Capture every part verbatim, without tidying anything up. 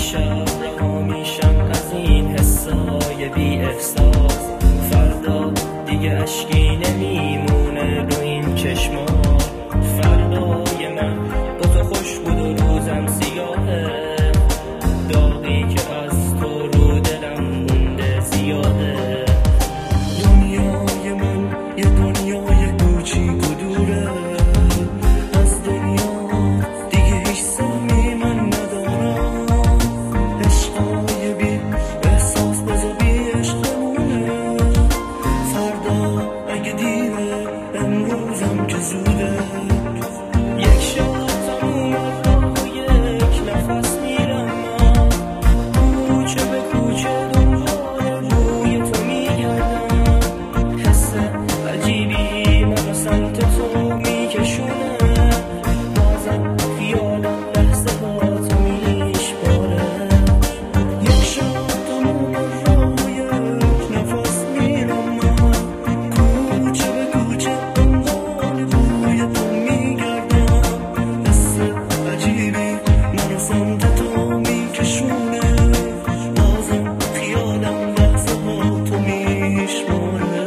شب رها میشم از این حسای بی احساس. فردا دیگه اشکی نمیمونه رو این چشما. فردای من با تو خوش بود و روزم سیاهه. داغی که از تو رو دلم مونده زیاده. دنیای من یه دنیای کوچیک و دوره. از دنیا دیگه هیچ سهمی من ندارم. عشقای بی احساس بذار بی عشقمونه. فردا اگه دیره امروزم که زوده. یک شب تموم راه یک نفس میرم من. کوچه به کوچه دنبال روی تو میگردم. حس عجیبی منو سمت تو میکشونه. بازم خیالم لحظه ها تو میشماره. یک شب تموم راه یک نفس میرم من. کوچه به کوچه دنبال روی تو میگردم. حس عجیبی منو سمت تو میکشونه. بازم خیالم لحظه ها تو میشماره.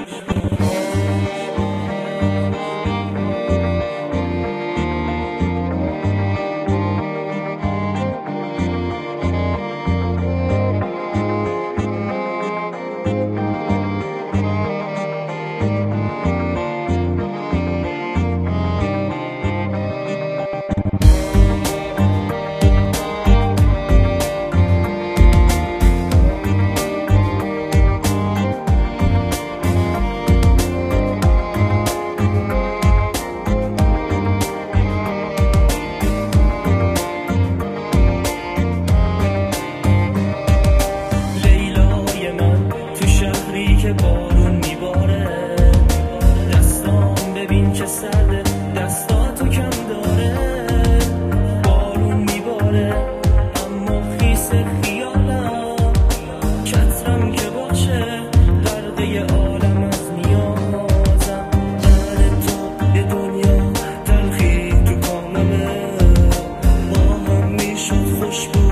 لیلای من تو شهری که بارون میباره. دستام ببین که سرده دستاتو کم داره. بارون میباره اما خیس خیالم. کترم که باشه غرقه عالم از نیازم. بعد تو یه دنیا تلخی تو کاممه. با هم میشد خوش بود